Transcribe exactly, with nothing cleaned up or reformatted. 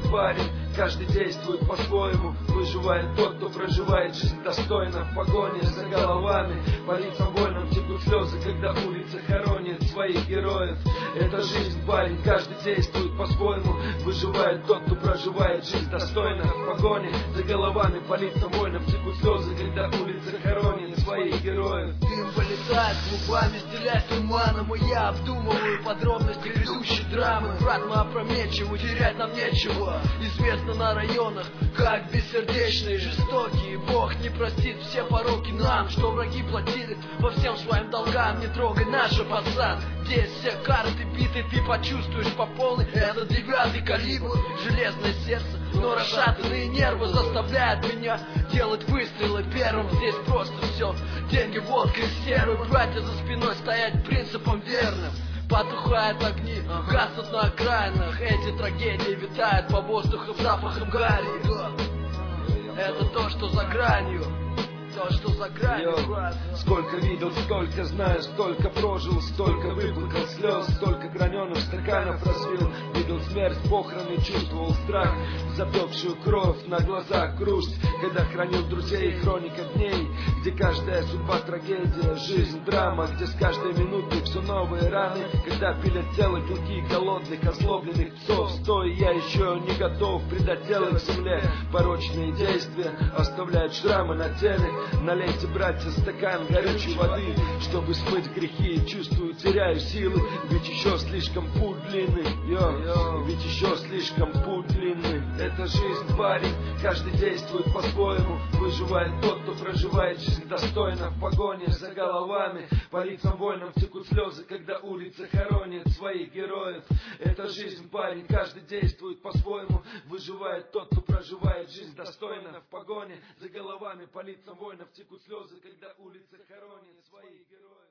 парень, каждый действует по-своему. Выживает тот, кто проживает жизнь достойно. В погоне за головами, по лицам воинам текут слезы, когда улица хоронит своих героев. Это жизнь, парень, каждый действует по-своему. Выживает тот, кто проживает жизнь достойно. В погоне за головами, по лицам воинам текут слезы, когда улица хоронит своих героев. Дым вылетает клубами, стелясь туманом, и я обдумываю подробности грядущей драмы. Брат, мы опрометчивы, терять нам нечего. Известно на районах, как бессердечные, жестокие. Бог не простит все пороки нам, что враги платили по всем своим долгам. Не трогай наш посад, здесь все карты биты, ты почувствуешь по полной. Это девятый калибр, железное сердце, но расшатанные нервы заставляют меня делать выстрелы первым. Здесь просто все деньги, водка и серы. Братья за спиной стоять принципам верным. Потухают огни, гаснут на окраинах. Эти трагедии витают по воздуху запахом гари. Это то, что за гранью. То, что за гранью, брат. Сколько видел, столько знаю, столько прожил, столько выплакал слез, столько граненых стаканов разбил. Видел смерть, похороны, чувствовал страх, запекшую кровь на глазах грусть. Когда хранил друзей, хроника дней, где каждая судьба трагедия, жизнь драма, где с каждой минутой все новые раны. Когда пилят тело клыки голодных, озлобленных псов, стой, я еще не готов предать тело к земле. Порочные действия оставляют шрамы на теле. Налейте, братья, стакан горячей воды, чтобы смыть грехи. Чувствую, теряю силы, ведь еще слишком путь длинный. Йо, ведь еще слишком путь длинный. Это жизнь, парень, каждый действует по-своему. Выживает тот, кто проживает жизнь достойно. В погоне за головами, по лицам воинам текут слезы, когда улица хоронит своих героев. Это жизнь, парень, каждый действует по-своему. Выживает тот, кто проживает жизнь достойно. В погоне за головами, по лицам воинам текут слезы, когда улица хоронит своих героев.